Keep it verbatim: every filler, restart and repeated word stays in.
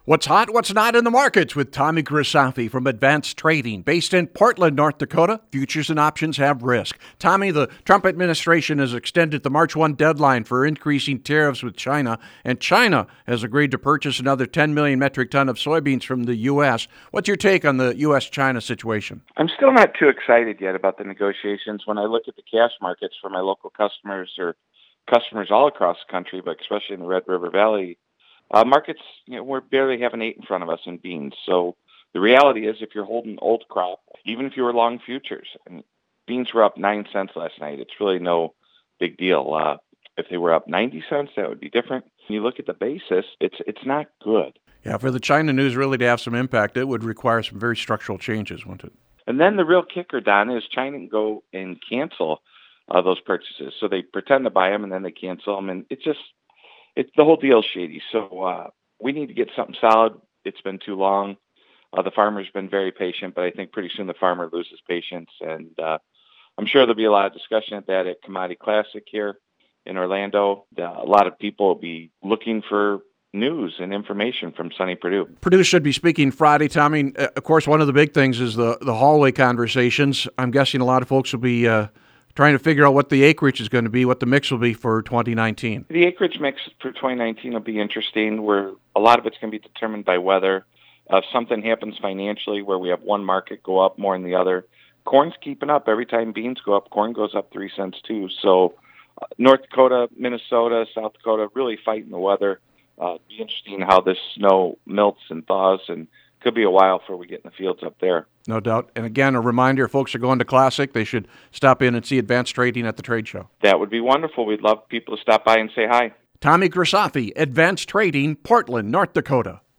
What's hot, what's not in the markets with Tommy Grisafi from Advanced Trading. Based in Portland, North Dakota, futures and options have risk. Tommy, the Trump administration has extended the March first deadline for increasing tariffs with China, and China has agreed to purchase another ten million metric ton of soybeans from the U S. What's your take on the U S China situation? I'm still not too excited yet about the negotiations. When I look at the cash markets for my local customers or customers all across the country, but especially in the Red River Valley, Uh, markets, you know, we're barely have an eight in front of us in beans. So the reality is if you're holding old crop, even if you were long futures, and beans were up nine cents last night, it's really no big deal. Uh, if they were up ninety cents, that would be different. When you look at the basis, it's it's not good. Yeah, for the China news really to have some impact, it would require some very structural changes, wouldn't it? And then the real kicker, Don, is China can go and cancel uh, those purchases. So they pretend to buy them and then they cancel them. And it's just, It's the whole deal's shady. So uh, we need to get something solid. It's been too long. Uh, the farmer's been very patient, but I think pretty soon the farmer loses patience. And uh, I'm sure there'll be a lot of discussion at that at Commodity Classic here in Orlando. Uh, a lot of people will be looking for news and information from Sonny Perdue. Perdue should be speaking Friday, Tommy. Uh, of course, one of the big things is the, the hallway conversations. I'm guessing a lot of folks will be uh, trying to figure out what the acreage is going to be, what the mix will be for twenty nineteen. The acreage mix for twenty nineteen will be interesting, where a lot of it's going to be determined by weather. Uh, if something happens financially where we have one market go up more than the other, corn's keeping up. Every time beans go up, corn goes up three cents too. So uh, North Dakota, Minnesota, South Dakota really fighting the weather. Uh, it'll be interesting how this snow melts and thaws, and could be a while before we get in the fields up there. No doubt. And again, a reminder, if folks are going to Classic, they should stop in and see Advanced Trading at the trade show. That would be wonderful. We'd love people to stop by and say hi. Tommy Grisafi, Advanced Trading, Portland, North Dakota.